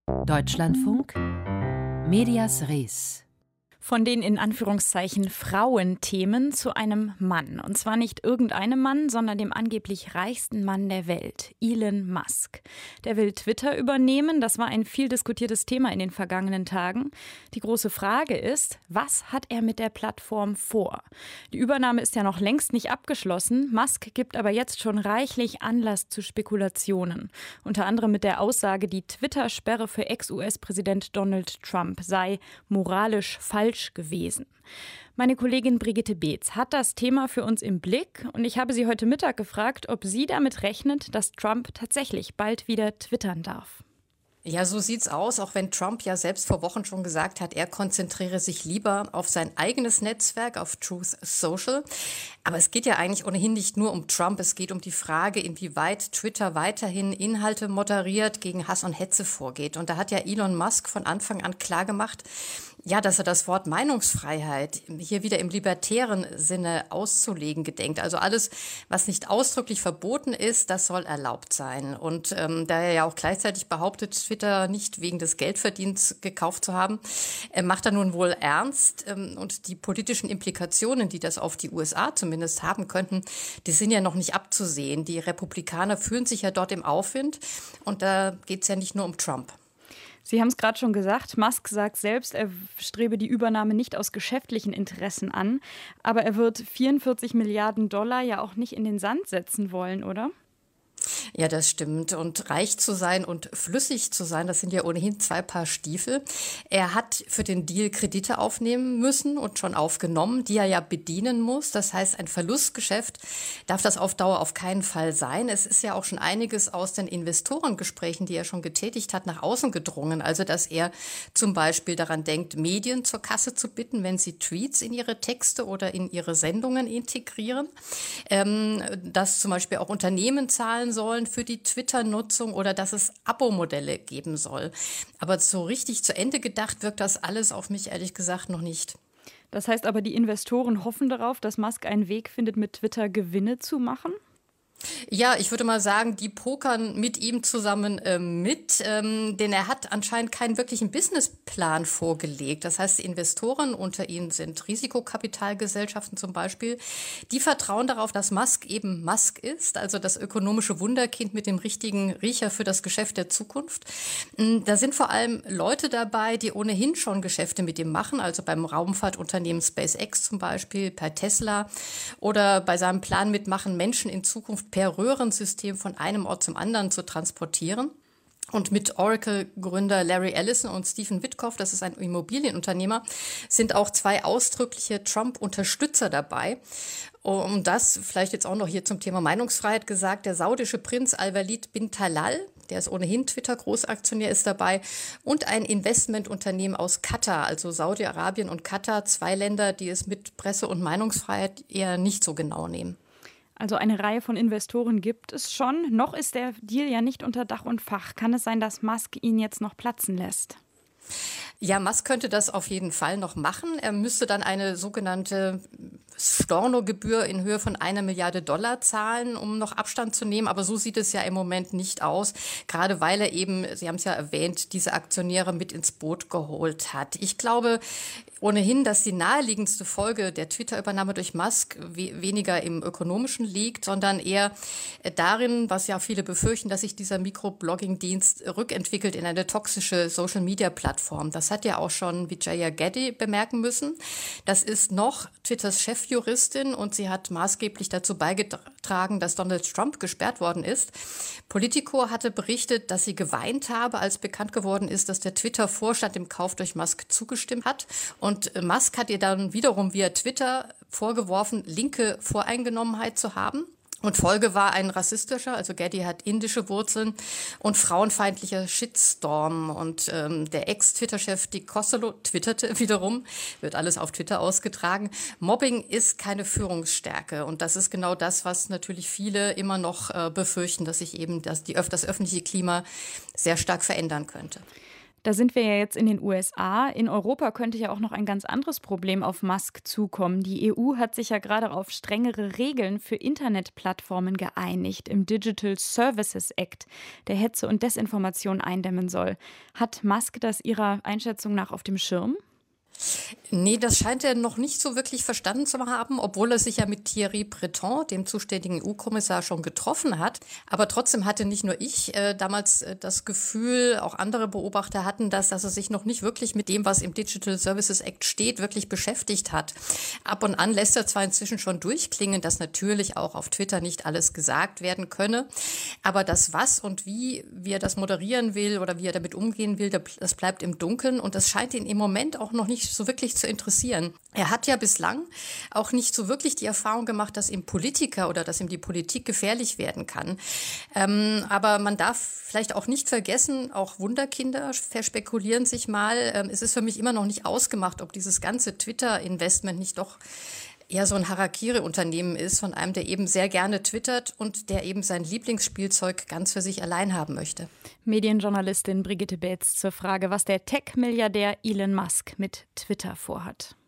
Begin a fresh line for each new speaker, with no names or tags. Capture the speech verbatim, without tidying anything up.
Deutschlandfunk Medias Res.
Von den in Anführungszeichen Frauenthemen zu einem Mann. Und zwar nicht irgendeinem Mann, sondern dem angeblich reichsten Mann der Welt, Elon Musk. Der will Twitter übernehmen. Das war ein viel diskutiertes Thema in den vergangenen Tagen. Die große Frage ist, was hat er mit der Plattform vor? Die Übernahme ist ja noch längst nicht abgeschlossen. Musk gibt aber jetzt schon reichlich Anlass zu Spekulationen. Unter anderem mit der Aussage, die Twitter-Sperre für Ex-U S-Präsident Donald Trump sei moralisch falsch gewesen. Meine Kollegin Brigitte Beetz hat das Thema für uns im Blick und ich habe sie heute Mittag gefragt, ob sie damit rechnet, dass Trump tatsächlich bald wieder twittern darf.
Ja, so sieht's aus, auch wenn Trump ja selbst vor Wochen schon gesagt hat, er konzentriere sich lieber auf sein eigenes Netzwerk, auf Truth Social. Aber es geht ja eigentlich ohnehin nicht nur um Trump, es geht um die Frage, inwieweit Twitter weiterhin Inhalte moderiert, gegen Hass und Hetze vorgeht. Und da hat ja Elon Musk von Anfang an klargemacht, ja, dass er das Wort Meinungsfreiheit hier wieder im libertären Sinne auszulegen gedenkt. Also alles, was nicht ausdrücklich verboten ist, das soll erlaubt sein. Und ähm, da er ja auch gleichzeitig behauptet, Twitter nicht wegen des Geldverdienens gekauft zu haben, äh, macht er nun wohl ernst. Ähm, und die politischen Implikationen, die das auf die U S A zumindest haben könnten, die sind ja noch nicht abzusehen. Die Republikaner fühlen sich ja dort im Aufwind. Und da geht es ja nicht nur um Trump.
Sie haben es gerade schon gesagt, Musk sagt selbst, er strebe die Übernahme nicht aus geschäftlichen Interessen an. Aber er wird vierundvierzig Milliarden Dollar ja auch nicht in den Sand setzen wollen, oder?
Ja, das stimmt. Und reich zu sein und flüssig zu sein, das sind ja ohnehin zwei Paar Stiefel. Er hat für den Deal Kredite aufnehmen müssen und schon aufgenommen, die er ja bedienen muss. Das heißt, ein Verlustgeschäft darf das auf Dauer auf keinen Fall sein. Es ist ja auch schon einiges aus den Investorengesprächen, die er schon getätigt hat, nach außen gedrungen. Also, dass er zum Beispiel daran denkt, Medien zur Kasse zu bitten, wenn sie Tweets in ihre Texte oder in ihre Sendungen integrieren. Ähm, dass zum Beispiel auch Unternehmen zahlen sollen für die Twitter-Nutzung oder dass es Abo-Modelle geben soll. Aber so richtig zu Ende gedacht wirkt das alles auf mich ehrlich gesagt noch nicht.
Das heißt aber, die Investoren hoffen darauf, dass Musk einen Weg findet, mit Twitter Gewinne zu machen?
Ja, ich würde mal sagen, die pokern mit ihm zusammen äh, mit, ähm, denn er hat anscheinend keinen wirklichen Businessplan vorgelegt. Das heißt, die Investoren, unter ihnen sind Risikokapitalgesellschaften zum Beispiel, die vertrauen darauf, dass Musk eben Musk ist, also das ökonomische Wunderkind mit dem richtigen Riecher für das Geschäft der Zukunft. Da sind vor allem Leute dabei, die ohnehin schon Geschäfte mit ihm machen, also beim Raumfahrtunternehmen SpaceX zum Beispiel, per Tesla oder bei seinem Plan mitmachen, Menschen in Zukunft per Röhrensystem von einem Ort zum anderen zu transportieren. Und mit Oracle-Gründer Larry Ellison und Stephen Witkoff, das ist ein Immobilienunternehmer, sind auch zwei ausdrückliche Trump-Unterstützer dabei. Um das vielleicht jetzt auch noch hier zum Thema Meinungsfreiheit gesagt, der saudische Prinz Al-Walid bin Talal, der ist ohnehin Twitter-Großaktionär, ist dabei, und ein Investmentunternehmen aus Katar, also Saudi-Arabien und Katar, zwei Länder, die es mit Presse- und Meinungsfreiheit eher nicht so genau nehmen.
Also eine Reihe von Investoren gibt es schon. Noch ist der Deal ja nicht unter Dach und Fach. Kann es sein, dass Musk ihn jetzt noch platzen lässt?
Ja, Musk könnte das auf jeden Fall noch machen. Er müsste dann eine sogenannte Stornogebühr in Höhe von einer Milliarde Dollar zahlen, um noch Abstand zu nehmen. Aber so sieht es ja im Moment nicht aus, gerade weil er eben, Sie haben es ja erwähnt, diese Aktionäre mit ins Boot geholt hat. Ich glaube ohnehin, dass die naheliegendste Folge der Twitter-Übernahme durch Musk we- weniger im Ökonomischen liegt, sondern eher darin, was ja viele befürchten, dass sich dieser Mikroblogging-Dienst rückentwickelt in eine toxische Social-Media-Plattform. Das hat ja auch schon Vijaya Gadde bemerken müssen. Das ist noch Twitters Chefjuristin und sie hat maßgeblich dazu beigetragen, dass Donald Trump gesperrt worden ist. Politico hatte berichtet, dass sie geweint habe, als bekannt geworden ist, dass der Twitter-Vorstand dem Kauf durch Musk zugestimmt hat. Und Musk hat ihr dann wiederum via Twitter vorgeworfen, linke Voreingenommenheit zu haben. Und Folge war ein rassistischer, also Gadde hat indische Wurzeln, und frauenfeindlicher Shitstorm. Und ähm, der Ex-Twitter-Chef Dick Costolo twitterte wiederum, wird alles auf Twitter ausgetragen, Mobbing ist keine Führungsstärke. Und das ist genau das, was natürlich viele immer noch äh, befürchten, dass sich eben das, die, das öffentliche Klima sehr stark verändern könnte.
Da sind wir ja jetzt in den U S A. In Europa könnte ja auch noch ein ganz anderes Problem auf Musk zukommen. Die E U hat sich ja gerade auf strengere Regeln für Internetplattformen geeinigt im Digital Services Act, der Hetze und Desinformation eindämmen soll. Hat Musk das Ihrer Einschätzung nach auf dem Schirm?
Nee, das scheint er noch nicht so wirklich verstanden zu haben, obwohl er sich ja mit Thierry Breton, dem zuständigen E U-Kommissar, schon getroffen hat. Aber trotzdem hatte nicht nur ich äh, damals äh, das Gefühl, auch andere Beobachter hatten das, dass er sich noch nicht wirklich mit dem, was im Digital Services Act steht, wirklich beschäftigt hat. Ab und an lässt er zwar inzwischen schon durchklingen, dass natürlich auch auf Twitter nicht alles gesagt werden könne, aber das was und wie, wie er das moderieren will oder wie er damit umgehen will, das bleibt im Dunkeln und das scheint ihn im Moment auch noch nicht so wirklich zu interessieren. Er hat ja bislang auch nicht so wirklich die Erfahrung gemacht, dass ihm Politiker oder dass ihm die Politik gefährlich werden kann. Ähm, aber man darf vielleicht auch nicht vergessen, auch Wunderkinder verspekulieren sich mal. Ähm, es ist für mich immer noch nicht ausgemacht, ob dieses ganze Twitter-Investment nicht doch eher so ein Harakiri-Unternehmen ist von einem, der eben sehr gerne twittert und der eben sein Lieblingsspielzeug ganz für sich allein haben möchte.
Medienjournalistin Brigitte Betz zur Frage, was der Tech-Milliardär Elon Musk mit Twitter vorhat.